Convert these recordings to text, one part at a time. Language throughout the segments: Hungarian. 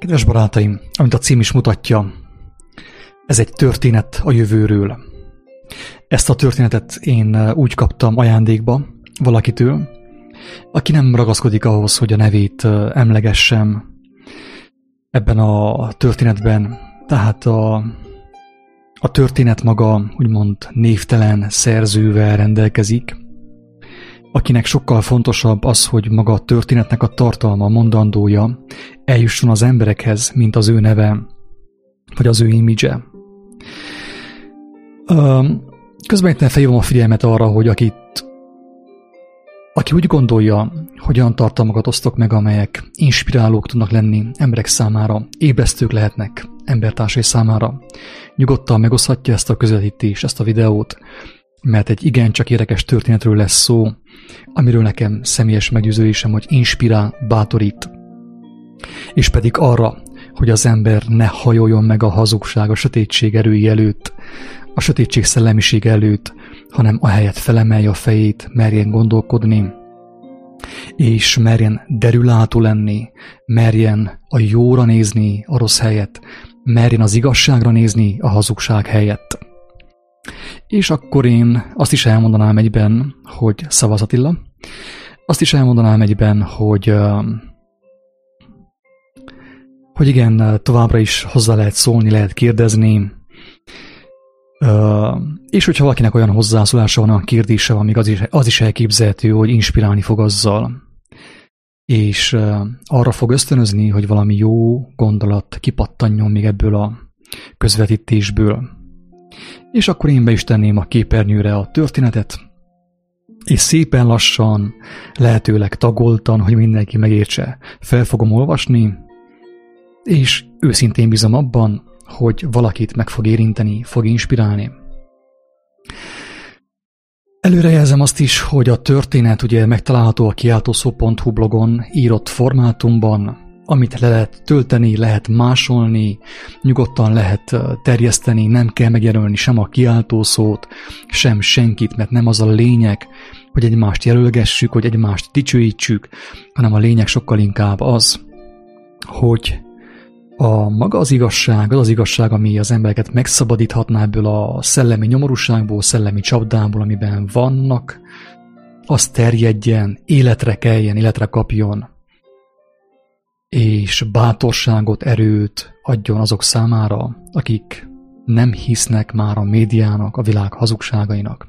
Kedves barátaim, amit a cím is mutatja, ez egy történet a jövőről. Ezt a történetet én úgy kaptam ajándékba valakitől, aki nem ragaszkodik ahhoz, hogy a nevét emlegessem ebben a történetben. Tehát a történet maga úgymond névtelen szerzővel rendelkezik, akinek sokkal fontosabb az, hogy maga a történetnek a tartalma, mondandója eljusson az emberekhez, mint az ő neve, vagy az ő imidzse. Közben itt felhívom a figyelmet arra, hogy aki úgy gondolja, hogy olyan tartalmakat osztok meg, amelyek inspirálók tudnak lenni emberek számára, ébresztők lehetnek embertársai számára, nyugodtan megoszthatja ezt a közvetítést, ezt a videót, mert egy igencsak érdekes történetről lesz szó, amiről nekem személyes meggyőződésem, hogy inspirál, bátorít, és pedig arra, hogy az ember ne hajoljon meg a hazugság, a sötétség erői előtt, a sötétség szellemiség előtt, hanem ahelyett felemelje a fejét, merjen gondolkodni, és merjen derülátó lenni, merjen a jóra nézni a rossz helyett, merjen az igazságra nézni a hazugság helyett. És akkor én azt is elmondanám egyben, hogy Szavasz Attila, azt is elmondanám egyben, hogy igen, továbbra is hozzá lehet szólni, lehet kérdezni, és hogyha valakinek olyan hozzászólása van, olyan kérdése van, még az is elképzelhető, hogy inspirálni fog azzal, és arra fog ösztönözni, hogy valami jó gondolat kipattanjon még ebből a közvetítésből. És akkor én be is tenném a képernyőre a történetet, és szépen lassan, lehetőleg tagoltan, hogy mindenki megértse, fel fogom olvasni, és őszintén bízom abban, hogy valakit meg fog érinteni, fog inspirálni. Előrejelzem azt is, hogy a történet ugye megtalálható a kiáltószó.hu blogon írott formátumban, amit le lehet tölteni, lehet másolni, nyugodtan lehet terjeszteni, nem kell megjelölni sem a kiáltószót, sem senkit, mert nem az a lényeg, hogy egymást jelölgessük, hogy egymást dicsőítsük, hanem a lényeg sokkal inkább az, hogy maga az igazság, ami az embereket megszabadíthatná ebből a szellemi nyomorúságból, szellemi csapdából, amiben vannak, az terjedjen, életre keljen, életre kapjon, és bátorságot, erőt adjon azok számára, akik nem hisznek már a médiának, a világ hazugságainak.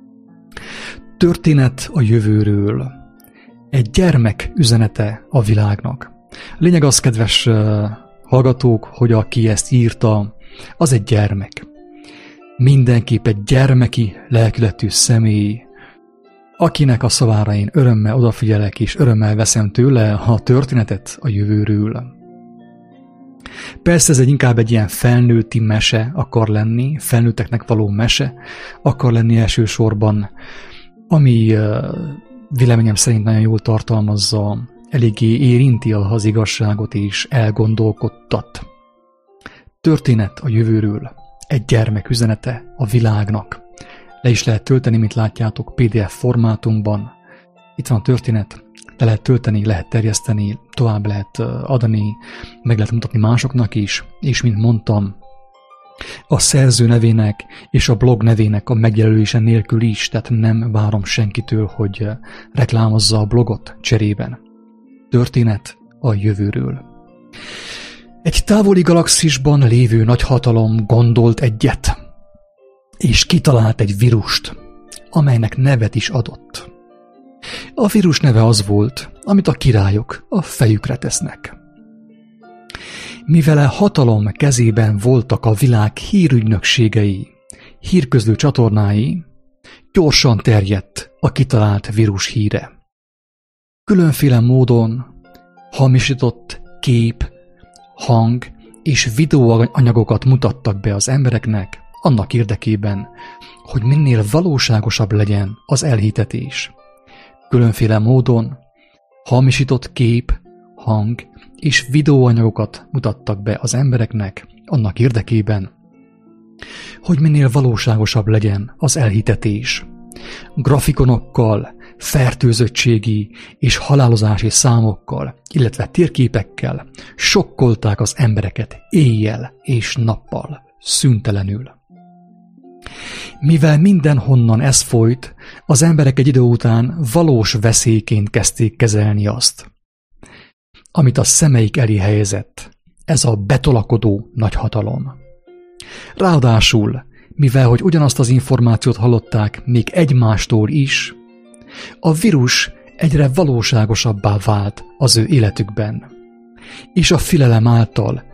Történet a jövőről. Egy gyermek üzenete a világnak. A lényeg az, kedves hallgatók, hogy aki ezt írta, az egy gyermek. Mindenképp egy gyermeki lelkületű személy, akinek a szavára én örömmel odafigyelek, és örömmel veszem tőle a történetet a jövőről. Persze ez inkább egy ilyen felnőtti mese akar lenni, felnőtteknek való mese akar lenni elsősorban, ami véleményem szerint nagyon jól tartalmazza, eléggé érinti az igazságot és elgondolkodtat. Történet a jövőről, egy gyermek üzenete a világnak. Le is lehet tölteni, mint látjátok, PDF formátumban. Itt van a történet, le lehet tölteni, lehet terjeszteni, tovább lehet adni, meg lehet mutatni másoknak is, és mint mondtam, a szerző nevének és a blog nevének a megjelölése nélkül is, tehát nem várom senkitől, hogy reklámozza a blogot cserében. Történet a jövőről. Egy távoli galaxisban lévő nagyhatalom gondolt egyet, és kitalált egy vírust, amelynek nevet is adott. A vírus neve az volt, amit a királyok a fejükre tesznek. Mivel a hatalom kezében voltak a világ hírügynökségei, hírközlő csatornái, gyorsan terjedt a kitalált vírus híre. Különféle módon hamisított kép, hang és videóanyagokat mutattak be az embereknek, annak érdekében, hogy minél valóságosabb legyen az elhitetés. Különféle módon hamisított kép, hang és videóanyagokat mutattak be az embereknek, annak érdekében, hogy minél valóságosabb legyen az elhitetés. Grafikonokkal, fertőzöttségi és halálozási számokkal, illetve térképekkel sokkolták az embereket éjjel és nappal, szüntelenül. Mivel mindenhonnan ez folyt, az emberek egy idő után valós veszélyként kezdték kezelni azt, amit a szemeik elé helyezett, ez a betolakodó nagyhatalom. Ráadásul, mivel hogy ugyanazt az információt hallották még egymástól is, a vírus egyre valóságosabbá vált az ő életükben, és a félelem által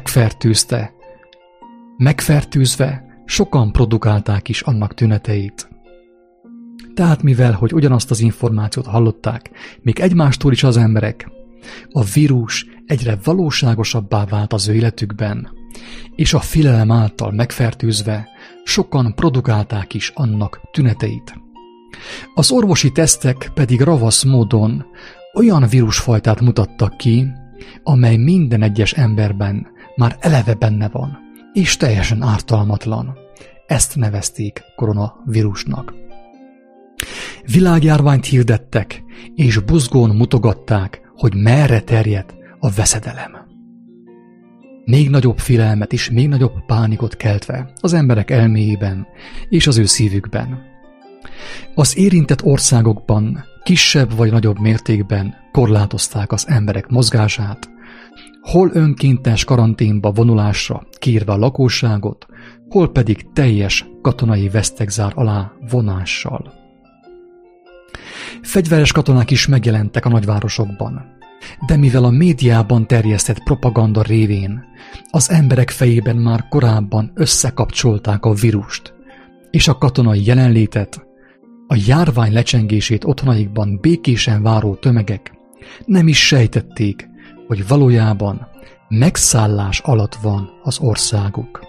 megfertőzve sokan produkálták is annak tüneteit. Tehát mivel hogy ugyanazt az információt hallották még egymástól is az emberek, a vírus egyre valóságosabbá vált az ő életükben, és a félelem által megfertőzve sokan produkálták is annak tüneteit. Az orvosi tesztek pedig ravasz módon olyan vírusfajtát mutattak ki, amely minden egyes emberben már eleve benne van, és teljesen ártalmatlan. Ezt nevezték koronavírusnak. Világjárványt hirdettek, és buzgón mutogatták, hogy merre terjed a veszedelem. Még nagyobb félelmet és még nagyobb pánikot keltve az emberek elméjében és az ő szívükben. Az érintett országokban kisebb vagy nagyobb mértékben korlátozták az emberek mozgását, hol önkéntes karanténba vonulásra kérve a lakosságot, hol pedig teljes katonai vesztegzár alá vonással. Fegyveres katonák is megjelentek a nagyvárosokban, de mivel a médiában terjesztett propaganda révén az emberek fejében már korábban összekapcsolták a vírust és a katonai jelenlétet, a járvány lecsengését otthonaikban békésen váró tömegek nem is sejtették, hogy valójában megszállás alatt van az országuk.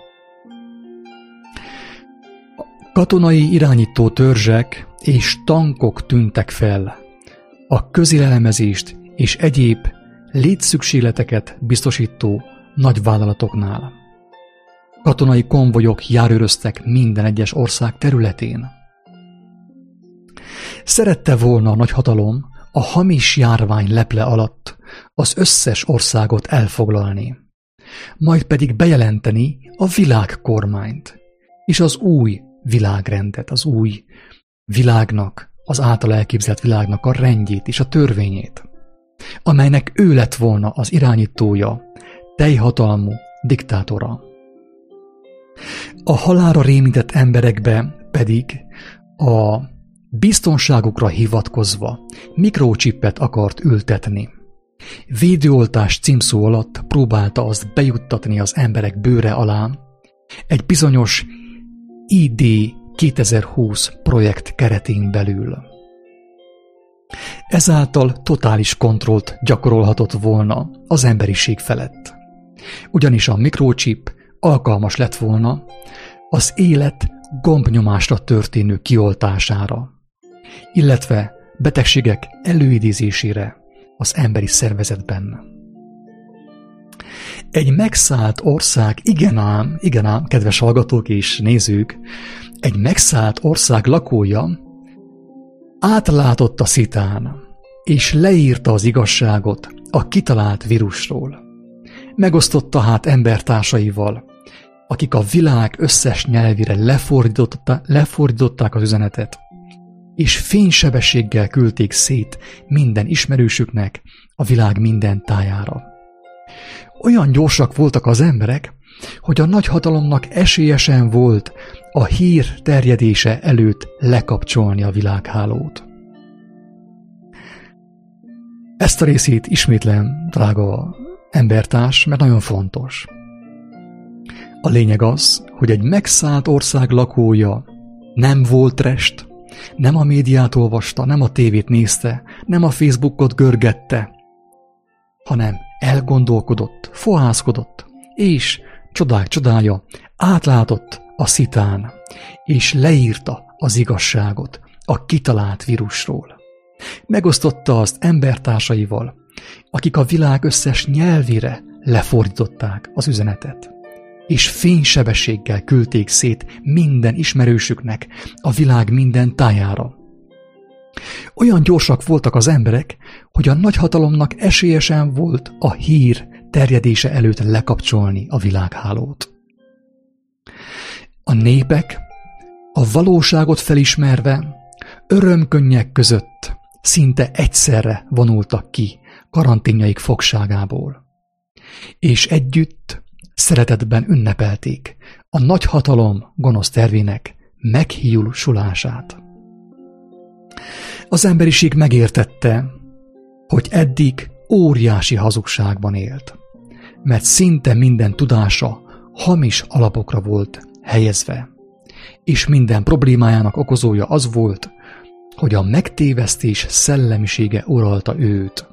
Katonai irányító törzsek és tankok tűntek fel, a közélelemezést és egyéb létszükségleteket biztosító nagyvállalatoknál. Katonai konvojok járőröztek minden egyes ország területén. Szerette volna a nagyhatalom a hamis járvány leple alatt az összes országot elfoglalni, majd pedig bejelenteni a világkormányt és az új világrendet, az új világnak, az által elképzelt világnak a rendjét és a törvényét, amelynek ő lett volna az irányítója, teljhatalmú diktátora. A halálra rémített emberekbe pedig a biztonságukra hivatkozva mikrochippet akart ültetni. Védőoltás címszó alatt próbálta azt bejuttatni az emberek bőre alá egy bizonyos ID 2020 projekt keretén belül. Ezáltal totális kontrollt gyakorolhatott volna az emberiség felett. Ugyanis a mikrochip alkalmas lett volna az élet gombnyomásra történő kioltására, illetve betegségek előidézésére az emberi szervezetben. Egy megszállt ország, igen ám, kedves hallgatók és nézők, egy megszállt ország lakója átlátott a szitán, és leírta az igazságot a kitalált vírusról. Megosztotta hát embertársaival, akik a világ összes nyelvére lefordították az üzenetet, és fénysebességgel küldték szét minden ismerősüknek a világ minden tájára. Olyan gyorsak voltak az emberek, hogy a nagyhatalomnak esélyesen volt a hír terjedése előtt lekapcsolni a világhálót. Ezt a részét ismétlem, drága embertárs, mert nagyon fontos. A lényeg az, hogy egy megszállt ország lakója nem volt rest, nem a médiát olvasta, nem a tévét nézte, nem a Facebookot görgette, hanem elgondolkodott, fohászkodott, és csodák csodája, átlátott a szitán, és leírta az igazságot a kitalált vírusról. Megosztotta azt embertársaival, akik a világ összes nyelvére lefordították az üzenetet, és fénysebességgel küldték szét minden ismerősüknek a világ minden tájára. Olyan gyorsak voltak az emberek, hogy a nagyhatalomnak esélye sem volt a hír terjedése előtt lekapcsolni a világhálót. A népek a valóságot felismerve örömkönnyek között szinte egyszerre vonultak ki karanténjaik fogságából, és együtt szeretetben ünnepelték a nagyhatalom gonosz tervének meghiúsulását. Az emberiség megértette, hogy eddig óriási hazugságban élt, mert szinte minden tudása hamis alapokra volt helyezve, és minden problémájának okozója az volt, hogy a megtévesztés szellemisége uralta őt.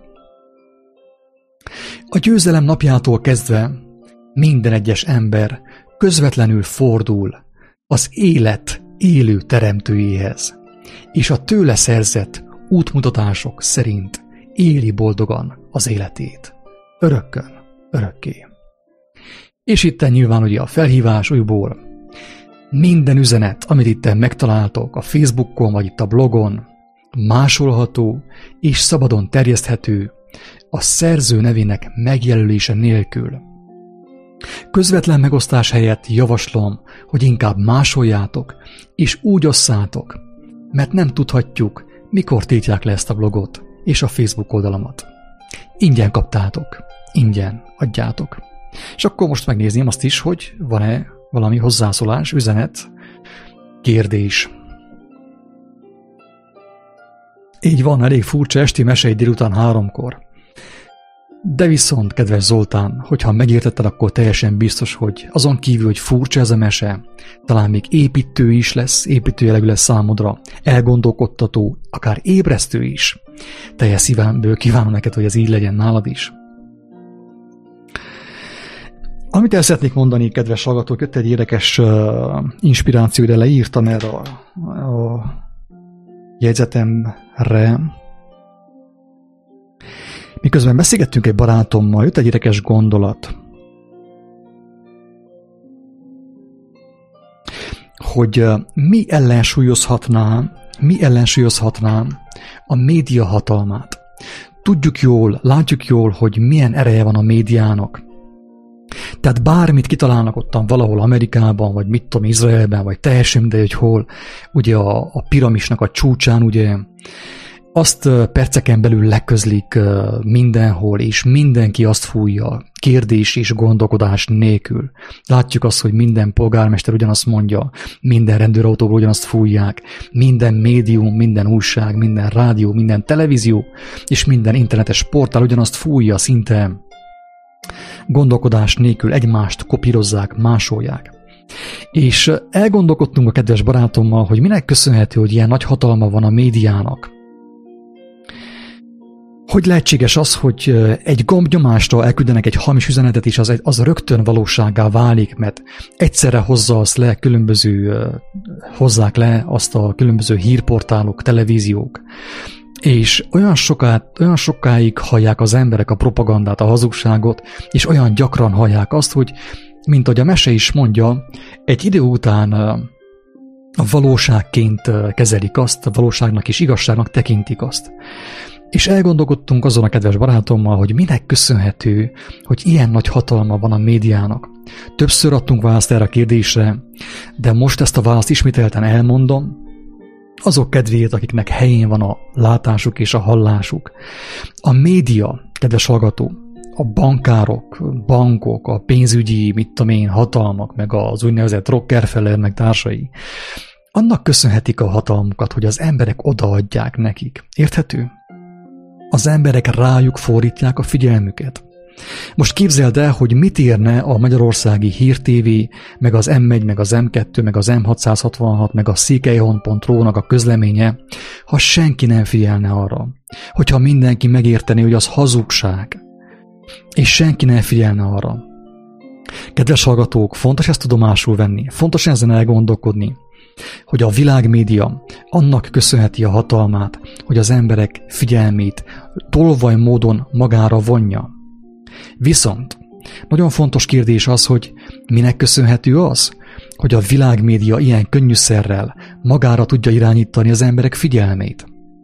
A győzelem napjától kezdve minden egyes ember közvetlenül fordul az élet élő teremtőjéhez, és a tőle szerzett útmutatások szerint éli boldogan az életét. Örökkön, örökké. És itten nyilván ugye a felhívás újból. Minden üzenet, amit itten megtaláltok a Facebookon vagy itt a blogon, másolható és szabadon terjeszthető a szerző nevének megjelölése nélkül. Közvetlen megosztás helyett javaslom, hogy inkább másoljátok és úgy osszátok, mert nem tudhatjuk, mikor tiltják le ezt a blogot és a Facebook oldalamat. Ingyen kaptátok, ingyen adjátok. És akkor most megnézném azt is, hogy van-e valami hozzászólás, üzenet, kérdés. Így van, elég furcsa esti mese délután 3-kor. De viszont, kedves Zoltán, hogyha megértetted, akkor teljesen biztos, hogy azon kívül, hogy furcsa ez a mese, talán még építő is lesz, építő jellegű lesz számodra, elgondolkodtató, akár ébresztő is. Teljes szívemből kívánom neked, hogy ez így legyen nálad is. Amit el szeretnék mondani, kedves hallgatók, jött egy érdekes inspiráció, de leírtam erre a jegyzetemre. Miközben beszélgettünk egy barátommal, jött egy érdekes gondolat, hogy mi ellensúlyozhatná a média hatalmát. Tudjuk jól, látjuk jól, hogy milyen ereje van a médiának. Tehát bármit kitalálnak ottan valahol Amerikában, vagy mit tudom, Izraelben, vagy teljesen mindegy, hogy hol, ugye a piramisnak a csúcsán, ugye, azt perceken belül leközlik mindenhol, és mindenki azt fújja, kérdés és gondolkodás nélkül. Látjuk azt, hogy minden polgármester ugyanazt mondja, minden rendőrautóból ugyanazt fújják, minden médium, minden újság, minden rádió, minden televízió, és minden internetes portál ugyanazt fújja, szinte gondolkodás nélkül egymást kopírozzák, másolják. És elgondolkodtunk a kedves barátommal, hogy minek köszönhető, hogy ilyen nagy hatalma van a médiának. Hogy lehetséges az, hogy egy gombnyomásra elküldenek egy hamis üzenetet, és az rögtön valósággá válik, mert egyszerre hozzák le azt a különböző hírportálok, televíziók. És olyan sokáig hallják az emberek a propagandát, a hazugságot, és olyan gyakran hallják azt, hogy, mint ahogy a mese is mondja, egy idő után a valóságként kezelik azt, a valóságnak és igazságnak tekintik azt. És elgondolkodtunk azon a kedves barátommal, hogy minek köszönhető, hogy ilyen nagy hatalma van a médiának. Többször adtunk választ erre a kérdésre, de most ezt a választ ismételten elmondom, azok kedvéért, akiknek helyén van a látásuk és a hallásuk. A média, kedves hallgató, a bankok, a pénzügyi, hatalmak, meg az úgynevezett Rockefeller, meg társai, annak köszönhetik a hatalmukat, hogy az emberek odaadják nekik. Érthető? Az emberek rájuk fordítják a figyelmüket. Most képzeld el, hogy mit érne a magyarországi Hír TV, meg az M1, meg az M2, meg az M666, meg a székelyhon.ro-nak a közleménye, ha senki nem figyelne arra. Hogyha mindenki megértené, hogy az hazugság, és senki nem figyelne arra. Kedves hallgatók, fontos ezt tudomásul venni, fontos ezen elgondolkodni, hogy a világmédia annak köszönheti a hatalmát, hogy az emberek figyelmét tolvaj módon magára vonja. Viszont nagyon fontos kérdés az, hogy Minek köszönhető az, hogy a világmédia ilyen könnyűszerrel magára tudja irányítani az emberek figyelmét?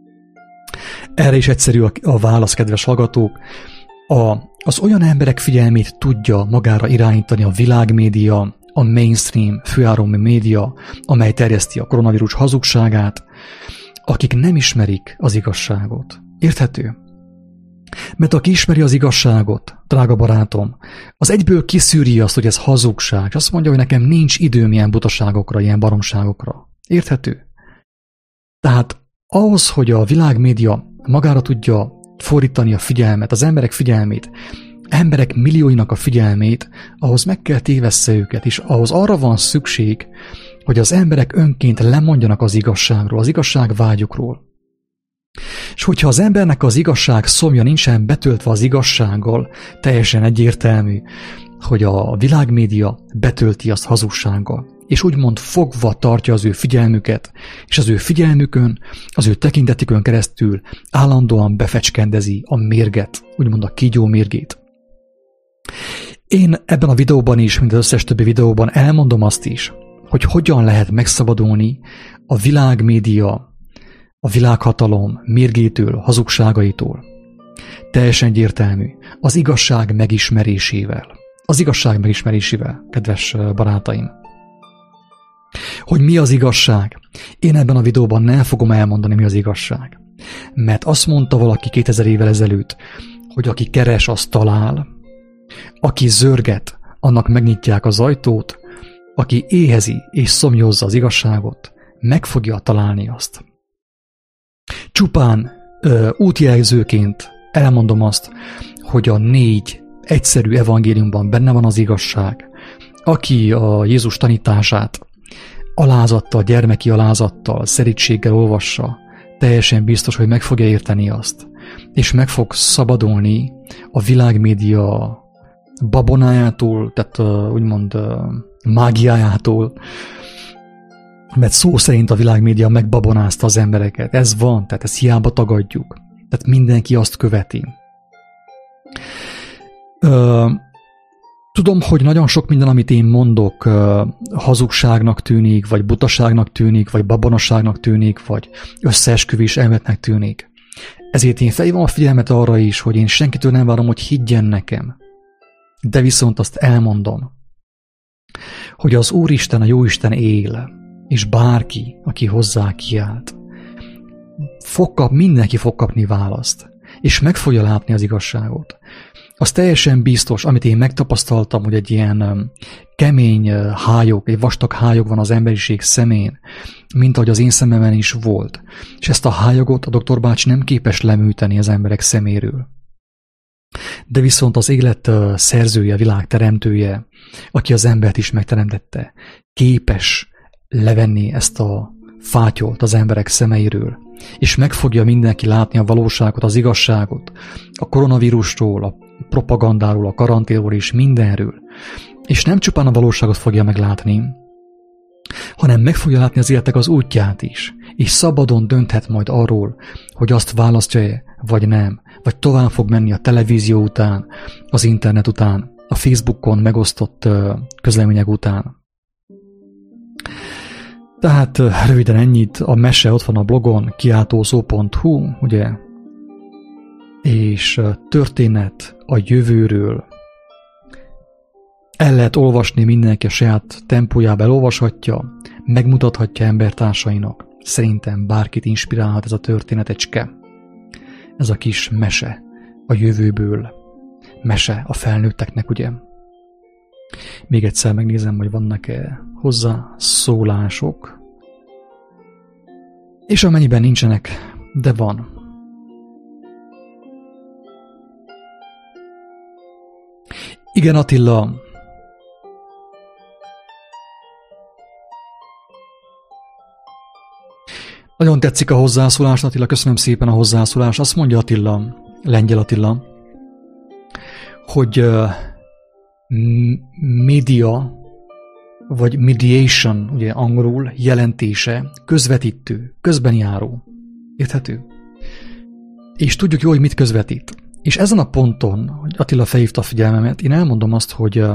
Erre is egyszerű a válasz, kedves hallgatók. Az olyan emberek figyelmét tudja magára irányítani a világmédia, a mainstream, főáramú média, amely terjeszti a koronavírus hazugságát, akik nem ismerik az igazságot. Érthető? Mert aki ismeri az igazságot, drága barátom, az egyből kiszűri azt, hogy ez hazugság, és azt mondja, hogy nekem nincs időm ilyen butaságokra, ilyen baromságokra. Érthető? Tehát ahhoz, hogy a világmédia magára tudja fordítani a figyelmet, az emberek figyelmét, emberek millióinak a figyelmét, ahhoz meg kell tévessze őket, és ahhoz arra van szükség, hogy az emberek önként lemondjanak az igazságról, az igazságvágyukról. És hogyha az embernek az igazság szomja nincsen betöltve az igazsággal, teljesen egyértelmű, hogy a világmédia betölti azt hazugsággal, és úgymond fogva tartja az ő figyelmüket, és az ő figyelmükön, az ő tekintetükön keresztül állandóan befecskendezi a mérget, úgymond a kígyó mérgét. Én ebben a videóban is, mint az összes többi videóban elmondom azt is, hogy hogyan lehet megszabadulni a világmédia, a világhatalom mérgétől, hazugságaitól. Teljesen egyértelmű, az igazság megismerésével. Az igazság megismerésével, kedves barátaim. Hogy mi az igazság? Én ebben a videóban nem fogom elmondani, mi az igazság. Mert azt mondta valaki 2000 évvel ezelőtt, hogy aki keres, az talál, aki zörget, annak megnyitják az ajtót, aki éhezi és szomjózza az igazságot, meg fogja találni azt. Csupán útjelzőként elmondom azt, hogy a 4 egyszerű evangéliumban benne van az igazság. Aki a Jézus tanítását alázattal, gyermeki alázattal, szerítséggel olvassa, teljesen biztos, hogy meg fogja érteni azt, és meg fog szabadulni a világmédia babonájától, tehát úgymond mágiájától, mert szó szerint a világmédia megbabonázta az embereket. Ez van, tehát ezt hiába tagadjuk. Tehát mindenki azt követi. Tudom, hogy nagyon sok minden, amit én mondok, hazugságnak tűnik, vagy butaságnak tűnik, vagy babonaságnak tűnik, vagy összeesküvés elméletnek tűnik. Ezért én felhívom a figyelmet arra is, hogy én senkitől nem várom, hogy higgyen nekem. De viszont azt elmondom, hogy az Úristen, a Jóisten él, és bárki, aki hozzá kiált, mindenki fog kapni választ, és meg fogja látni az igazságot. Az teljesen biztos, amit én megtapasztaltam, hogy egy ilyen kemény hályog, egy vastag hályog van az emberiség szemén, mint ahogy az én szememen is volt. És ezt a hályogot a doktor bácsi nem képes leműteni az emberek szeméről. De viszont az élet szerzője, a világ teremtője, aki az embert is megteremtette, képes levenni ezt a fátyolt az emberek szemeiről, és meg fogja mindenki látni a valóságot, az igazságot, a koronavírusról, a propagandáról, a karanténról és mindenről. És nem csupán a valóságot fogja meglátni, hanem meg fogja látni az életek az útját is, és szabadon dönthet majd arról, hogy azt választja-e, vagy nem, vagy tovább fog menni a televízió után, az internet után, a Facebookon megosztott közlemények után. Tehát röviden ennyit, a mese ott van a blogon, kiáltószó.hu, ugye, és történet a jövőről. El lehet olvasni, mindenki a saját tempójába elolvashatja, megmutathatja embertársainak. Szerintem bárkit inspirálhat ez a történetecske. Ez a kis mese a jövőből. Mese a felnőtteknek, ugye? Még egyszer megnézem, hogy vannak-e hozzá szólások. És amennyiben nincsenek, de van. Igen, Attila. Nagyon tetszik a hozzászólás, Attila, köszönöm szépen a hozzászólást. Azt mondja Attila, Lengyel Attila, hogy média, vagy mediation, ugye angolul jelentése, közvetítő, közbenjáró. Érthető? És tudjuk jó, hogy mit közvetít. És ezen a ponton, hogy Attila felhívta a figyelmemet, én elmondom azt, hogy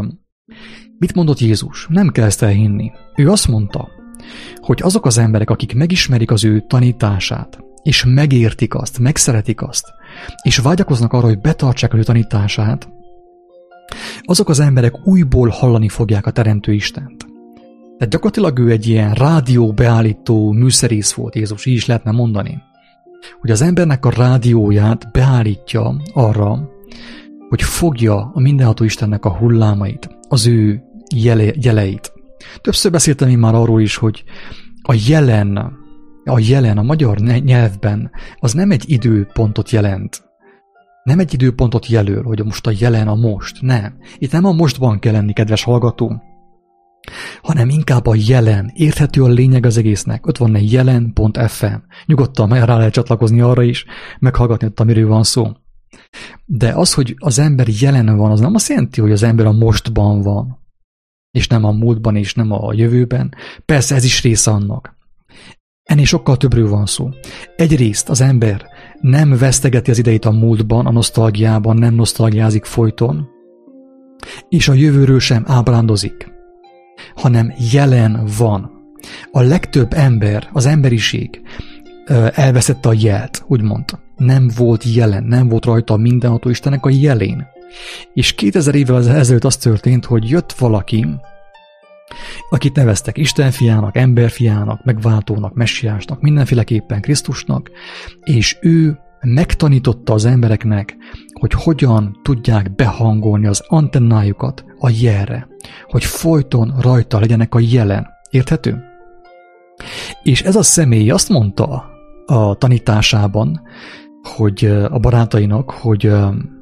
Mit mondott Jézus? Nem kell ezt elhinni. Ő azt mondta, hogy azok az emberek, akik megismerik az ő tanítását, és megértik azt, megszeretik azt, és vágyakoznak arra, hogy betartsák az ő tanítását, azok az emberek újból hallani fogják a Teremtő Istent. Tehát gyakorlatilag ő egy ilyen rádióbeállító műszerész volt, Jézus, így is lehetne mondani. Hogy az embernek a rádióját beállítja arra, hogy fogja a mindenható Istennek a hullámait, az ő jeleit. Többször beszéltem én már arról is, hogy a jelen a magyar nyelvben az nem egy időpontot jelent. Nem egy időpontot jelöl, hogy most a jelen a most. Nem. Itt nem a mostban kell lenni, kedves hallgató, hanem inkább a jelen. Érthető a lényeg az egésznek. Ott van egy jelen.fm. Nyugodtan rá lehet csatlakozni arra is, meghallgatni ott, amiről van szó. De az, hogy az ember jelen van, az nem azt jelenti, hogy az ember a mostban van, és nem a múltban, és nem a jövőben. Persze ez is része annak. Ennél sokkal többről van szó. Egyrészt az ember nem vesztegeti az idejét a múltban, a nosztalgiában, nem nosztalgiázik folyton, és a jövőről sem ábrándozik, hanem jelen van. A legtöbb ember, az emberiség elveszette a jelt, úgymond. Nem volt jelen, nem volt rajta a mindenható Istennek a jelén. És 2000 évvel ezelőtt az történt, hogy jött valaki, akit neveztek Istenfiának, emberfiának, megváltónak, messiásnak, mindenféleképpen Krisztusnak, és ő megtanította az embereknek, hogy hogyan tudják behangolni az antennájukat a jelre, hogy folyton rajta legyenek a jelen. Érthető? És ez a személy azt mondta a tanításában, hogy a barátainak, hogy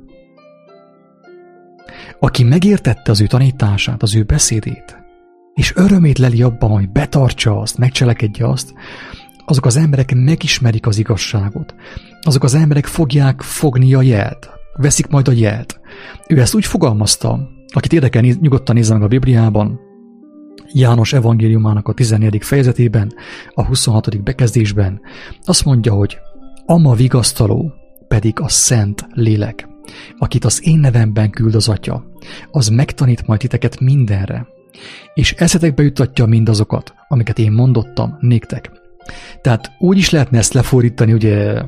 aki megértette az ő tanítását, az ő beszédét, és örömét leli abban, hogy betartsa azt, megcselekedje azt, azok az emberek megismerik az igazságot. Azok az emberek fogják fogni a jelt, veszik majd a jelt. Ő ezt úgy fogalmazta, akit érdekel, nyugodtan nézze meg a Bibliában, János evangéliumának a 14. fejezetében, a 26. bekezdésben, azt mondja, hogy ama vigasztaló pedig a Szent Lélek, akit az én nevemben küld az Atya, az megtanít majd titeket mindenre, és eszetekbe juttatja mindazokat, amiket én mondottam néktek. Tehát úgy is lehetne ezt lefordítani ugye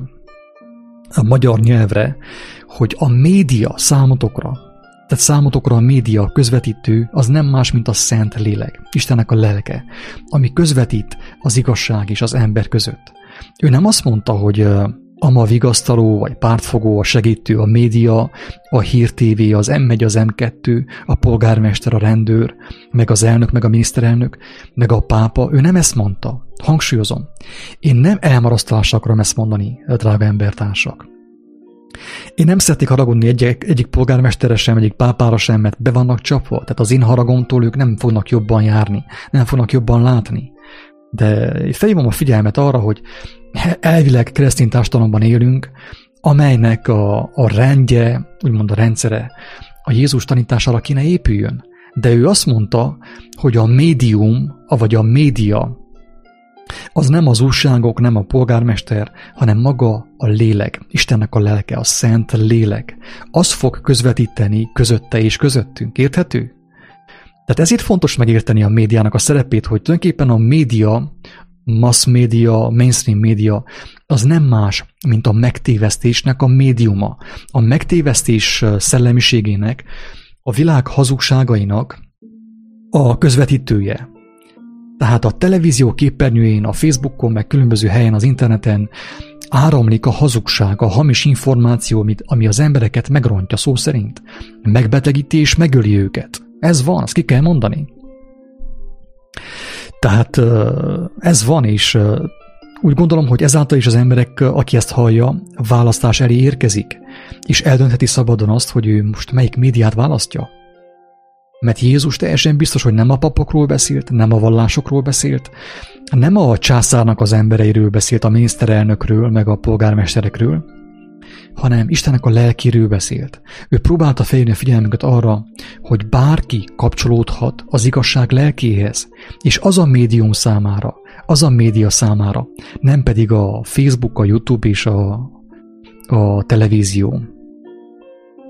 a magyar nyelvre, hogy a média számotokra, tehát számotokra a média közvetítő az nem más, mint a Szent Lélek, Istennek a lelke, ami közvetít az igazság és az ember között. Ő nem azt mondta, hogy ama vigasztaló, vagy pártfogó, a segítő, a média, a Hír TV, az M1, az M2, a polgármester, a rendőr, meg az elnök, meg a miniszterelnök, meg a pápa. Ő nem ezt mondta. Hangsúlyozom. Én nem elmarasztalásra akarom ezt mondani, drága embertársak. Én nem szeretnék haragudni egyik polgármesterre sem, egyik pápára sem, mert be vannak csapva. Tehát az én haragomtól ők nem fognak jobban járni, nem fognak jobban látni. De felhívom a figyelmet arra, hogy elvileg keresztény társadalomban élünk, amelynek a rendje, úgymond a rendszere a Jézus tanítására kéne épüljön. De ő azt mondta, hogy a médium, vagy a média, az nem az újságok, nem a polgármester, hanem maga a lélek, Istennek a lelke, a Szent Lélek. Az fog közvetíteni közötte és közöttünk. Érthető? Tehát ezért fontos megérteni a médiának a szerepét, hogy tulajdonképpen a média, mass média, mainstream média, az nem más, mint a megtévesztésnek a médiuma. A megtévesztés szellemiségének, a világ hazugságainak a közvetítője. Tehát a televízió képernyőjén, a Facebookon, meg különböző helyen az interneten áramlik a hazugság, a hamis információ, ami az embereket megrontja szó szerint. Megbetegíti és megöli őket. Ez van, azt ki kell mondani. Tehát ez van, és úgy gondolom, hogy ezáltal is az emberek, aki ezt hallja, választás elé érkezik, és eldöntheti szabadon azt, hogy ő most melyik médiát választja. Mert Jézus teljesen biztos, hogy nem a papokról beszélt, nem a vallásokról beszélt, nem a császárnak az embereiről beszélt, a miniszterelnökről, meg a polgármesterekről, hanem Istennek a lelkéről beszélt. Ő próbálta felhívni a figyelmünket arra, hogy bárki kapcsolódhat az igazság lelkéhez, és az a médium számára, az a média számára, nem pedig a Facebook, a YouTube és a televízió.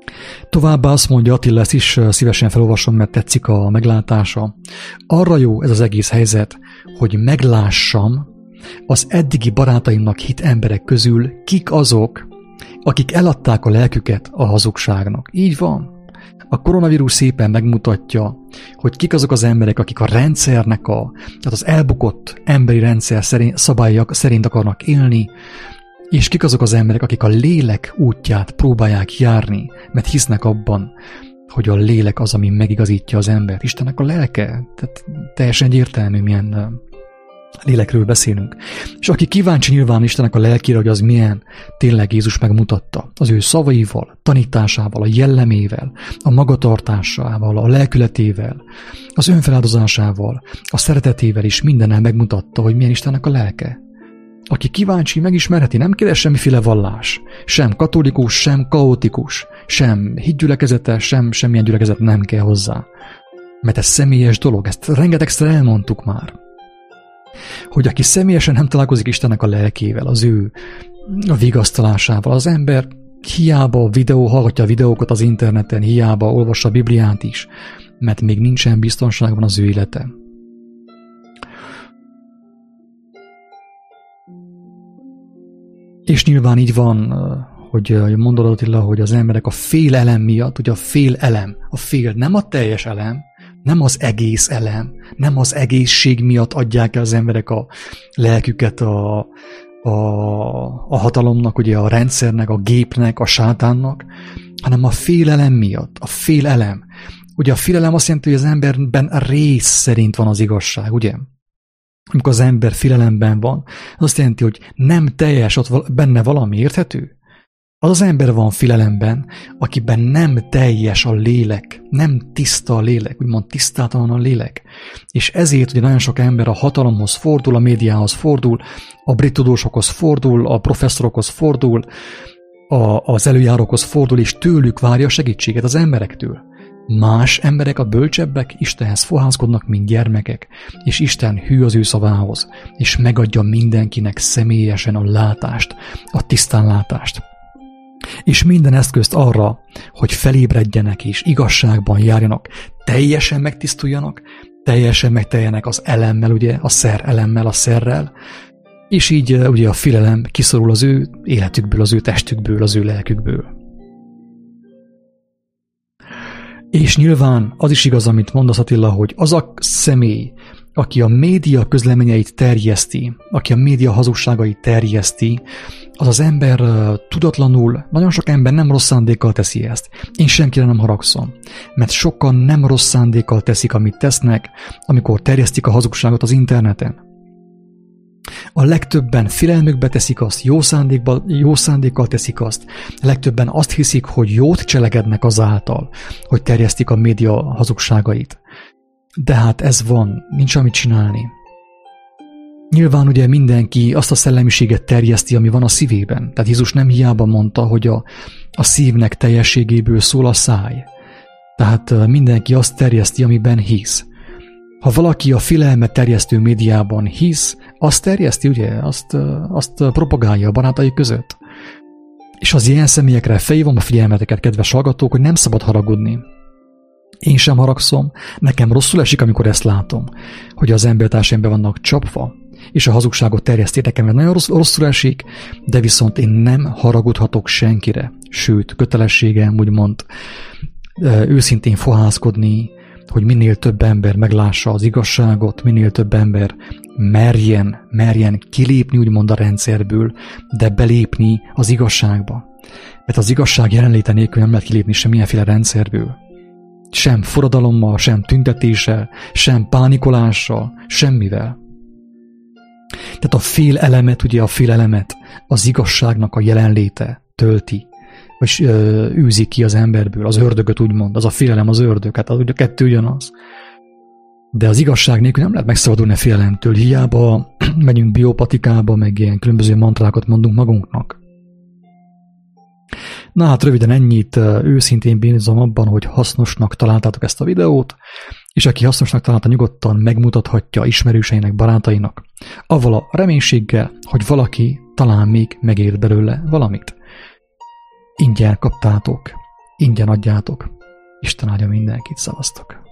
Továbbá azt mondja Attila, ezt is szívesen felolvasom, mert tetszik a meglátása. Arra jó ez az egész helyzet, hogy meglássam az eddigi barátaimnak hit emberek közül, kik azok, akik eladták a lelküket a hazugságnak. Így van. A koronavírus szépen megmutatja, hogy kik azok az emberek, akik a rendszernek, tehát az elbukott emberi rendszer szabályok szerint akarnak élni, és kik azok az emberek, akik a lélek útját próbálják járni, mert hisznek abban, hogy a lélek az, ami megigazítja az embert. Istennek a lelke, tehát teljesen egyértelmű, milyen lélekről beszélünk. És aki kíváncsi nyilván Istennek a lelkére, hogy az milyen, tényleg Jézus megmutatta. Az ő szavaival, tanításával, a jellemével, a magatartásával, a lelkületével, az önfeláldozásával, a szeretetével is mindennel megmutatta, hogy milyen Istennek a lelke. Aki kíváncsi, megismerheti, nem keres semmiféle vallás. Sem katolikus, sem kaotikus, sem hitgyülekezete, semmilyen gyülekezet nem kell hozzá. Mert ez személyes dolog, ezt rengetegszer elmondtuk már. Hogy aki személyesen nem találkozik Istennek a lelkével, az ő vigasztalásával, az ember hiába hallgatja a videókat az interneten, hiába olvassa a Bibliát is, mert még nincsen biztonságban az ő élete. És nyilván így van, hogy mondod Attila, hogy az emberek a fél elem miatt, ugye a fél nem a teljes elem, nem az egész elem, nem az egészség miatt adják el az emberek a lelküket a hatalomnak, ugye a rendszernek, a gépnek, a sátánnak, hanem a félelem miatt, a félelem. Ugye a félelem azt jelenti, hogy az emberben rész szerint van az igazság, ugye? Amikor az ember félelemben van, az azt jelenti, hogy nem teljes ott benne valami, érthető? Az ember van félelemben, akiben nem teljes a lélek, nem tiszta a lélek, úgymond tisztátalan a lélek. És ezért ugye nagyon sok ember a hatalomhoz fordul, a médiához fordul, a brit tudósokhoz fordul, a professzorokhoz fordul, az előjárókhoz fordul, és tőlük várja a segítséget az emberektől. Más emberek, a bölcsebbek Istenhez fohászkodnak, mint gyermekek, és Isten hű az ő szavához, és megadja mindenkinek személyesen a látást, a tisztánlátást. És minden eszközt arra, hogy felébredjenek és igazságban járjanak, teljesen megtisztuljanak, teljesen megteljenek az elemmel, ugye, a szer elemmel, a szerrel, és így ugye a félelem kiszorul az ő életükből, az ő testükből, az ő lelkükből. És nyilván az is igaz, amit mondasz Attila, hogy az a személy, aki a média közleményeit terjeszti, aki a média hazugságait terjeszti, az az ember tudatlanul, nagyon sok ember nem rossz szándékkal teszi ezt. Én senkire nem haragszom, mert sokan nem rossz szándékkal teszik, amit tesznek, amikor terjesztik a hazugságot az interneten. A legtöbben félelmükbe teszik azt, jó szándékkal teszik azt. A legtöbben azt hiszik, hogy jót cselekednek azáltal, hogy terjesztik a média hazugságait. De hát ez van, nincs amit csinálni. Nyilván ugye mindenki azt a szellemiséget terjeszti, ami van a szívében. Tehát Jézus nem hiába mondta, hogy a szívnek teljességéből szól a száj. Tehát mindenki azt terjeszti, amiben hisz. Ha valaki a félelmet terjesztő médiában hisz, azt terjeszti, ugye, azt propagálja a barátai között. És az ilyen személyekre felhívom a figyelmeteket, kedves hallgatók, hogy nem szabad haragudni. Én sem haragszom, nekem rosszul esik, amikor ezt látom, hogy az embertársaim be vannak csapva, és a hazugságot terjeszti, nekem nagyon rosszul esik, de viszont én nem haragudhatok senkire, sőt, kötelességem úgymond őszintén fohászkodni, hogy minél több ember meglássa az igazságot, minél több ember merjen kilépni úgymond a rendszerből, de belépni az igazságba. Mert az igazság jelenléte nélkül nem lehet kilépni semmilyenféle rendszerből. Sem forradalommal, sem tüntetéssel, sem pánikolással, semmivel. Tehát a félelemet, ugye a félelemet az igazságnak a jelenléte tölti, vagy űzi ki az emberből, az ördögöt úgymond, az a félelem az ördög, hát az ugye kettő ugyanaz. De az igazság nélkül nem lehet megszabadulni a félelemtől, hiába megyünk biopatikába, meg ilyen különböző mantrákat mondunk magunknak. Na hát röviden ennyit, őszintén bízom abban, hogy hasznosnak találtátok ezt a videót, és aki hasznosnak találta, nyugodtan megmutathatja ismerőseinek, barátainak, avval a reménységgel, hogy valaki talán még megért belőle valamit. Ingyen kaptátok. ingyen adjátok. Isten áldja mindenkit, szavaztok!